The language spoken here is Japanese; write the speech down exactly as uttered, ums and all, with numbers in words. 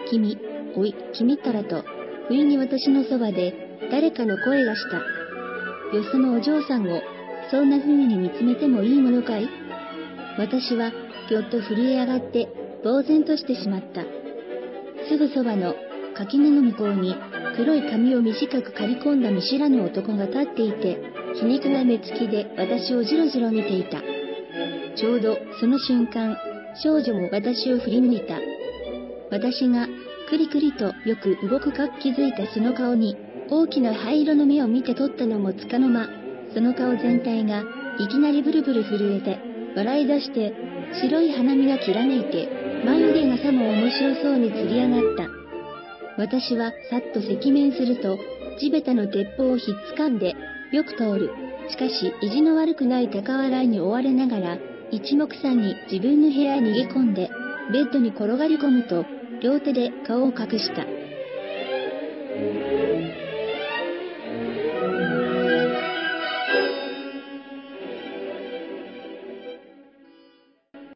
君、おい、君ったらと、不意に私のそばで、誰かの声がした。よそのお嬢さんを、そんな風に見つめてもいいものかい？私は、ぎょっと震え上がって、呆然としてしまった。すぐそばの、垣根の向こうに、黒い髪を短く刈り込んだ見知らぬ男が立っていて、皮肉な目つきで私をじろじろ見ていた。ちょうど、その瞬間、少女も私を振り向いた。私が、クリクリとよく動くか気づいたその顔に、大きな灰色の目を見て取ったのもつかの間、その顔全体が、いきなりブルブル震えて、笑い出して、白い鼻身がきらめいて、眉毛がさも面白そうにつり上がった。私はさっと赤面すると、地べたの鉄砲をひっつかんで、よく通る。しかし、意地の悪くない高笑いに追われながら、一目散に自分の部屋へ逃げ込んで、ベッドに転がり込むと、両手で顔を隠した。